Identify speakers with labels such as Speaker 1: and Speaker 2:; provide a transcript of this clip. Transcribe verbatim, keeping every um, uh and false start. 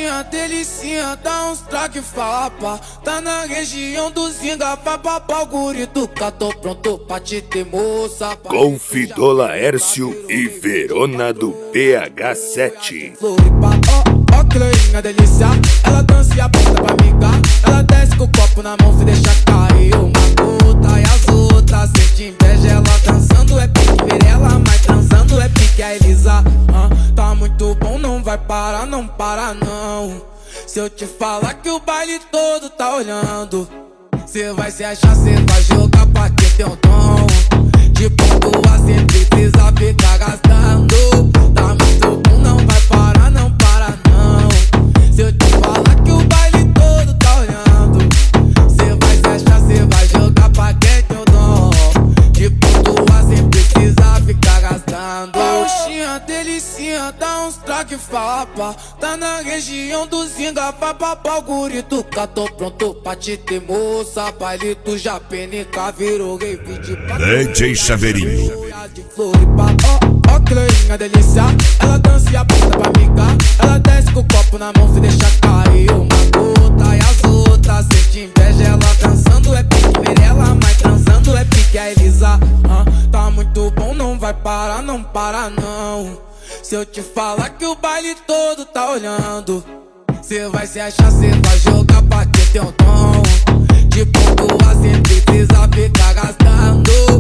Speaker 1: Gauchinha, delicinha, dá uns traque fapa. Tá na região do Zinga, vai papar o guri do cá. Tô pronto pra te ter, moça.
Speaker 2: Confido Laércio e Verona do P H sete.
Speaker 1: Floripa, ó, ó, que loirinha delícia. Ela dança e aponta pra amigar. Ela desce com o copo na mão, se deixa cair uma gota. E as outras sente inveja, ela dançando é pique Mirella, mas transando é pique a Elisa. ah, Tá muito bom, não vai parar, não para não. Se eu te falar que o baile todo tá olhando, cê vai se achar, cê vai jogar pra que tem um tom. De pontua sempre precisa ficar gastando. Tá muito bom, não vai parar, não para não. Se eu te falar que o baile todo tá olhando, cê vai se achar, cê vai jogar pra quem tem o dom. De pontua sempre precisa ficar gastando. Gauchinha, delicinha, dá uns traque fapa. Tá na região do Zinga, vai papar o guri do cá. Tô pronto pra te ter, moça. Baile do Japenica virou rave de
Speaker 2: D J Chaveirinho.
Speaker 1: De Floripa, ó, ó, que loirinha delícia. Ela dança e aponta pra amigar. Ela desce com o copo na mão, se deixa cair uma gota. E as outras sente inveja, ela dançando é pique Mirella, mas transando é pique a Elisa. ah, Tá muito bom, não vai parar, não para não. Se eu te falar que o baile todo tá olhando, cê vai se achar, cê vai jogar pra que tem um tom. De pontua sempre precisa ficar gastando.